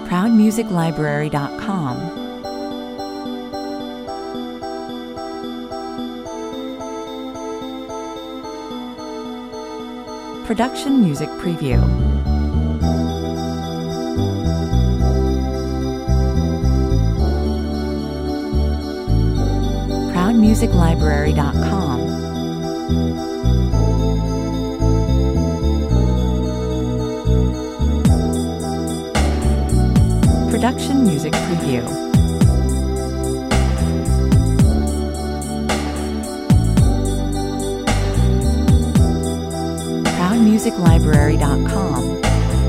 ProudMusicLibrary.com. Production Music Preview. ProudMusicLibrary.com. Production Music Preview. ProudMusicLibrary.com.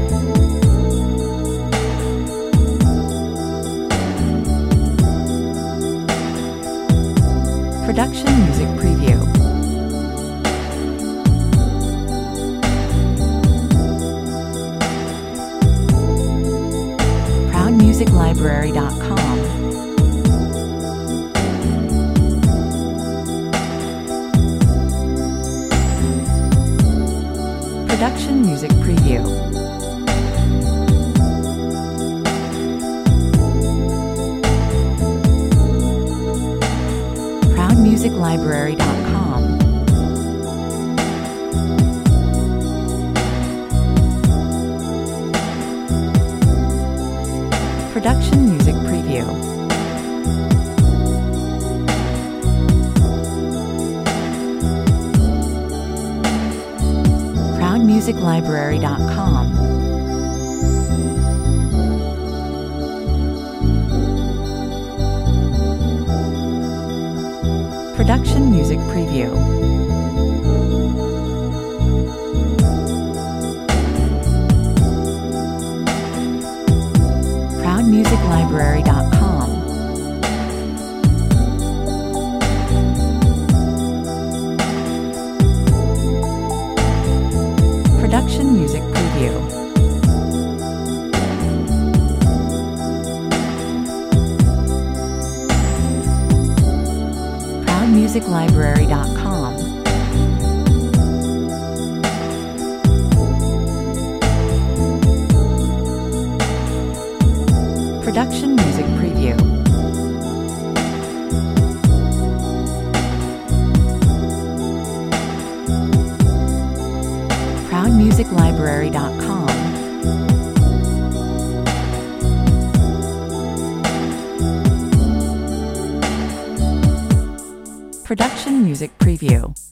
Production Music Preview. ProudMusicLibrary.com. Production Music Preview. ProudMusicLibrary.com. Production Music Preview. ProudMusicLibrary.com. Production Music Preview. ProudMusicLibrary.com. Production Music Preview. ProudMusicLibrary.com. Production Music Preview. ProudMusicLibrary.com. Production Music Preview.